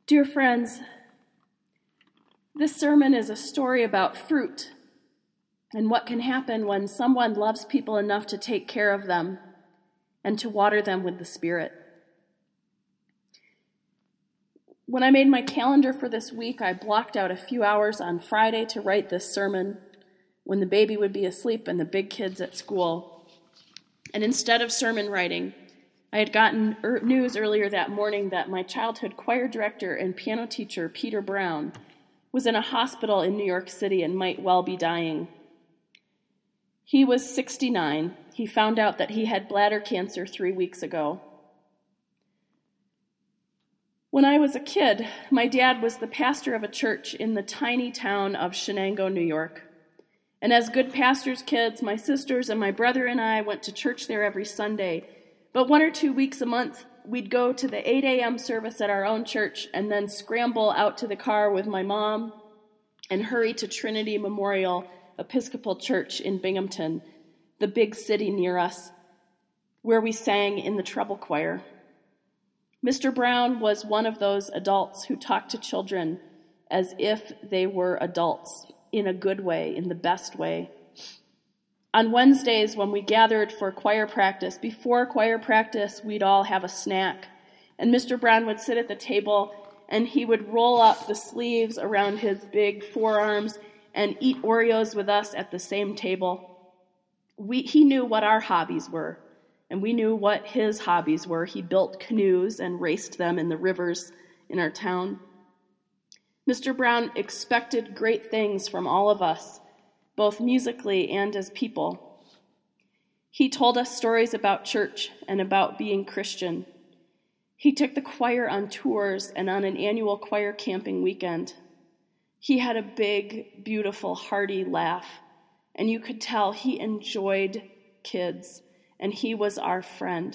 Dear friends, this sermon is a story about fruit and what can happen when someone loves people enough to take care of them and to water them with the Spirit. When I made my calendar for this week, I blocked out a few hours on Friday to write this sermon when the baby would be asleep and the big kids at school. And instead of sermon writing, I had gotten news earlier that morning that my childhood choir director and piano teacher, Peter Brown, was in a hospital in New York City and might well be dying. He was 69. He found out that he had bladder cancer 3 weeks ago. When I was a kid, my dad was the pastor of a church in the tiny town of Shenango, New York. And as good pastors' kids, my sisters and my brother and I went to church there every Sunday. But 1 or 2 weeks a month, we'd go to the 8 a.m. service at our own church and then scramble out to the car with my mom and hurry to Trinity Memorial Episcopal Church in Binghamton, the big city near us, where we sang in the treble choir. Mr. Brown was one of those adults who talked to children as if they were adults, in a good way, in the best way. On Wednesdays, when we gathered for choir practice, before choir practice, we'd all have a snack. And Mr. Brown would sit at the table, and he would roll up the sleeves around his big forearms and eat Oreos with us at the same table. He knew what our hobbies were, and we knew what his hobbies were. He built canoes and raced them in the rivers in our town. Mr. Brown expected great things from all of us, both musically and as people. He told us stories about church and about being Christian. He took the choir on tours and on an annual choir camping weekend. He had a big, beautiful, hearty laugh, and you could tell he enjoyed kids, and he was our friend.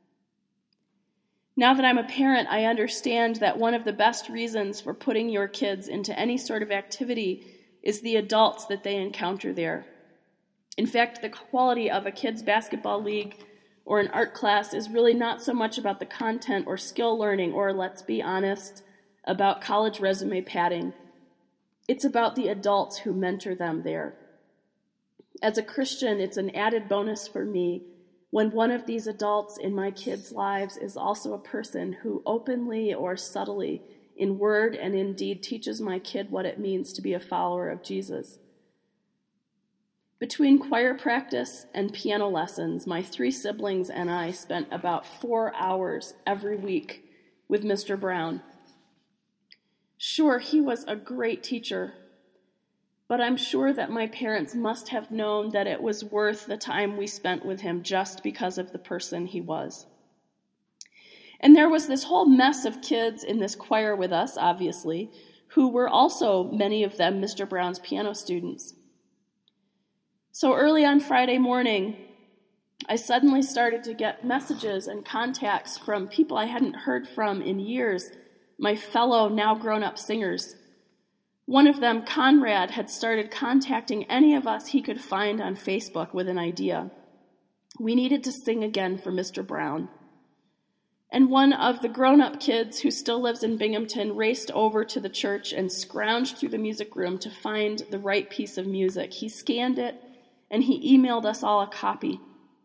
Now that I'm a parent, I understand that one of the best reasons for putting your kids into any sort of activity is the adults that they encounter there. In fact, the quality of a kids' basketball league or an art class is really not so much about the content or skill learning or, let's be honest, about college resume padding. It's about the adults who mentor them there. As a Christian, it's an added bonus for me when one of these adults in my kids' lives is also a person who openly or subtly, in word and in deed, teaches my kid what it means to be a follower of Jesus. Between choir practice and piano lessons, my 3 siblings and I spent about 4 hours every week with Mr. Brown. Sure, he was a great teacher, but I'm sure that my parents must have known that it was worth the time we spent with him just because of the person he was. And there was this whole mess of kids in this choir with us, obviously, who were also, many of them, Mr. Brown's piano students. So early on Friday morning, I suddenly started to get messages and contacts from people I hadn't heard from in years, my fellow now grown-up singers. One of them, Conrad, had started contacting any of us he could find on Facebook with an idea. We needed to sing again for Mr. Brown. And one of the grown-up kids who still lives in Binghamton raced over to the church and scrounged through the music room to find the right piece of music. He scanned it, and he emailed us all a copy.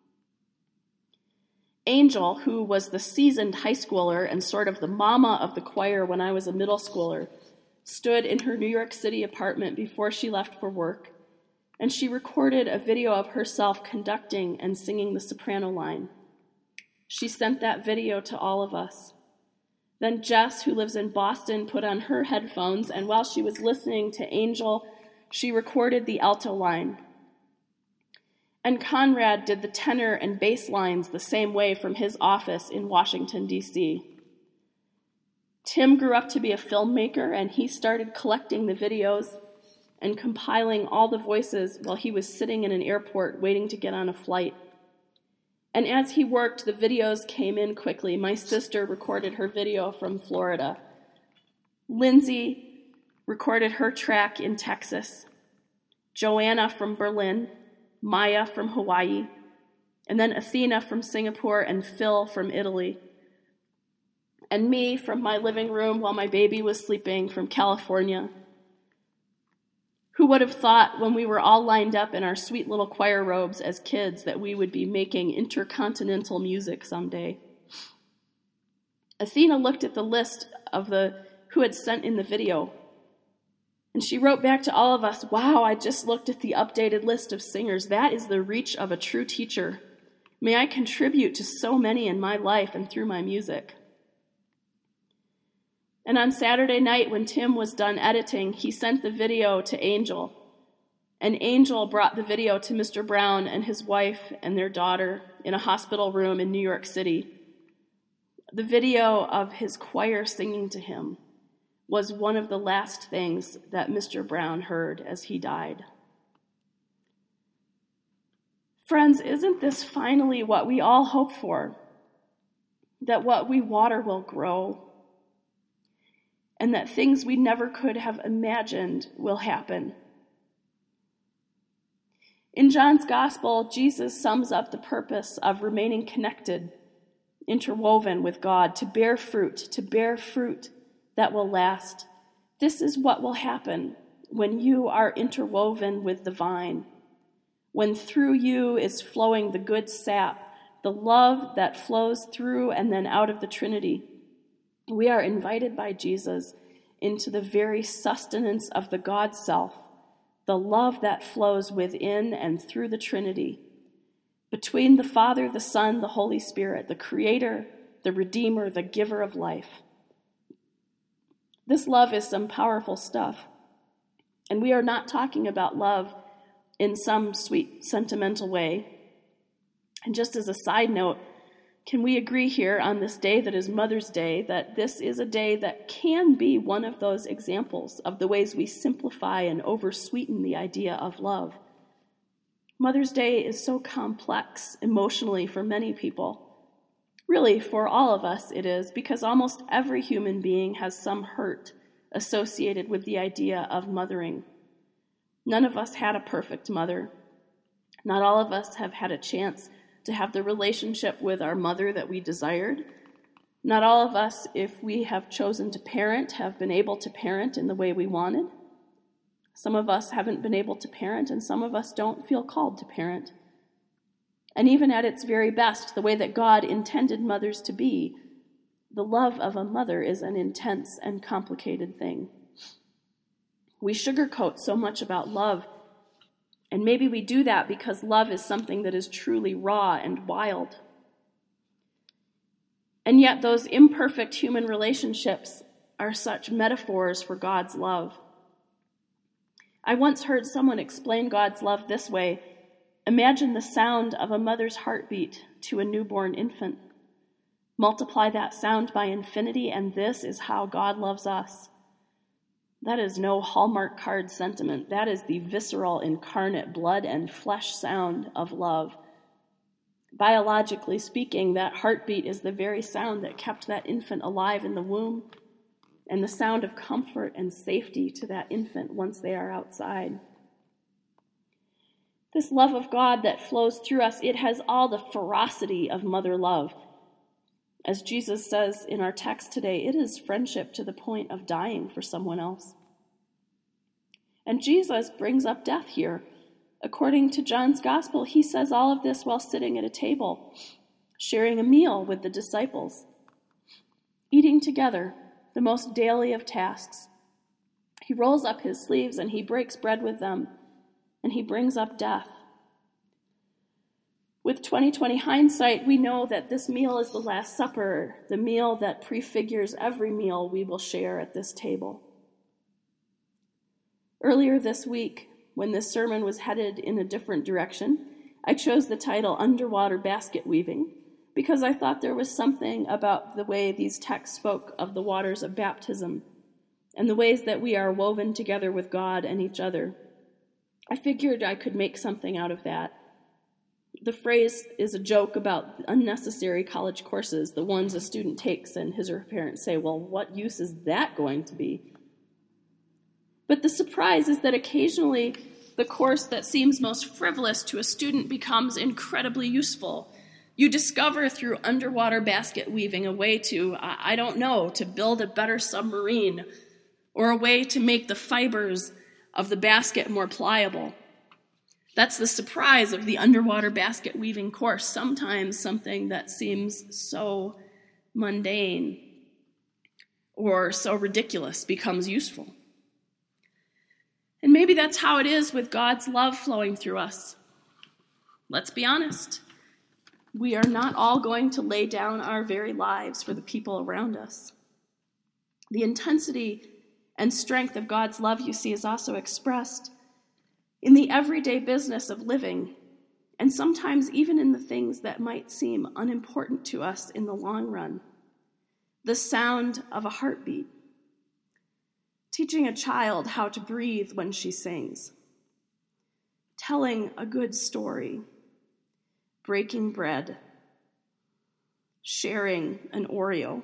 Angel, who was the seasoned high schooler and sort of the mama of the choir when I was a middle schooler, stood in her New York City apartment before she left for work, and she recorded a video of herself conducting and singing the soprano line. She sent that video to all of us. Then Jess, who lives in Boston, put on her headphones, and while she was listening to Angel, she recorded the alto line. And Conrad did the tenor and bass lines the same way from his office in Washington, D.C. Tim grew up to be a filmmaker, and he started collecting the videos and compiling all the voices while he was sitting in an airport waiting to get on a flight. And as he worked, the videos came in quickly. My sister recorded her video from Florida. Lindsay recorded her track in Texas. Joanna from Berlin. Maya from Hawaii. And then Athena from Singapore and Phil from Italy. and me from my living room while my baby was sleeping from California. Who would have thought when we were all lined up in our sweet little choir robes as kids that we would be making intercontinental music someday? Athena looked at the list of who had sent in the video, and she wrote back to all of us, "Wow, I just looked at the updated list of singers. That is the reach of a true teacher. May I contribute to so many in my life and through my music." And on Saturday night, when Tim was done editing, he sent the video to Angel. And Angel brought the video to Mr. Brown and his wife and their daughter in a hospital room in New York City. The video of his choir singing to him was one of the last things that Mr. Brown heard as he died. Friends, isn't this finally what we all hope for? That what we water will grow, and that things we never could have imagined will happen. In John's Gospel, Jesus sums up the purpose of remaining connected, interwoven with God, to bear fruit that will last. This is what will happen when you are interwoven with the vine, when through you is flowing the good sap, the love that flows through and then out of the Trinity. We are invited by Jesus into the very sustenance of the God self, the love that flows within and through the Trinity, between the Father, the Son, the Holy Spirit, the Creator, the Redeemer, the Giver of life. This love is some powerful stuff, and we are not talking about love in some sweet, sentimental way. And just as a side note, can we agree here on this day that is Mother's Day that this is a day that can be one of those examples of the ways we simplify and oversweeten the idea of love? Mother's Day is so complex emotionally for many people. Really, for all of us it is, because almost every human being has some hurt associated with the idea of mothering. None of us had a perfect mother. Not all of us have had a chance to have the relationship with our mother that we desired. Not all of us, if we have chosen to parent, have been able to parent in the way we wanted. Some of us haven't been able to parent, and some of us don't feel called to parent. And even at its very best, the way that God intended mothers to be, the love of a mother is an intense and complicated thing. We sugarcoat so much about love, and maybe we do that because love is something that is truly raw and wild. And yet those imperfect human relationships are such metaphors for God's love. I once heard someone explain God's love this way: imagine the sound of a mother's heartbeat to a newborn infant. Multiply that sound by infinity, and this is how God loves us. That is no Hallmark card sentiment. That is the visceral, incarnate, blood and flesh sound of love. Biologically speaking, that heartbeat is the very sound that kept that infant alive in the womb, and the sound of comfort and safety to that infant once they are outside. This love of God that flows through us, it has all the ferocity of mother love. As Jesus says in our text today, it is friendship to the point of dying for someone else. And Jesus brings up death here. According to John's Gospel, he says all of this while sitting at a table, sharing a meal with the disciples, eating together, the most daily of tasks. He rolls up his sleeves and he breaks bread with them, and he brings up death. With 2020 hindsight, we know that this meal is the Last Supper, the meal that prefigures every meal we will share at this table. Earlier this week, when this sermon was headed in a different direction, I chose the title Underwater Basket Weaving because I thought there was something about the way these texts spoke of the waters of baptism and the ways that we are woven together with God and each other. I figured I could make something out of that. The phrase is a joke about unnecessary college courses, the ones a student takes and his or her parents say, well, what use is that going to be? But the surprise is that occasionally the course that seems most frivolous to a student becomes incredibly useful. You discover through underwater basket weaving a way to build a better submarine, or a way to make the fibers of the basket more pliable. That's the surprise of the underwater basket weaving course. Sometimes something that seems so mundane or so ridiculous becomes useful. And maybe that's how it is with God's love flowing through us. Let's be honest. We are not all going to lay down our very lives for the people around us. The intensity and strength of God's love, you see, is also expressed in the everyday business of living, and sometimes even in the things that might seem unimportant to us in the long run. The sound of a heartbeat, teaching a child how to breathe when she sings, telling a good story, breaking bread, sharing an Oreo.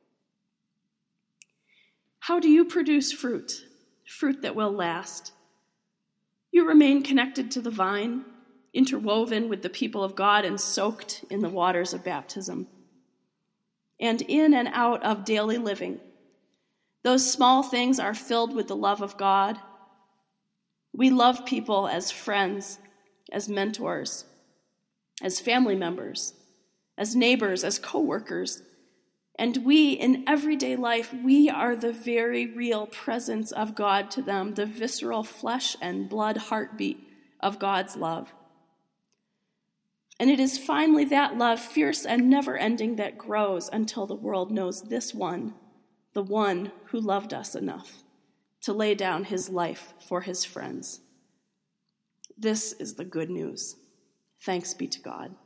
How do you produce fruit that will last? You remain connected to the vine, interwoven with the people of God and soaked in the waters of baptism. And in and out of daily living, those small things are filled with the love of God. We love people as friends, as mentors, as family members, as neighbors, as co-workers. And we, in everyday life, we are the very real presence of God to them, the visceral flesh and blood heartbeat of God's love. And it is finally that love, fierce and never-ending, that grows until the world knows this one, the one who loved us enough to lay down his life for his friends. This is the good news. Thanks be to God.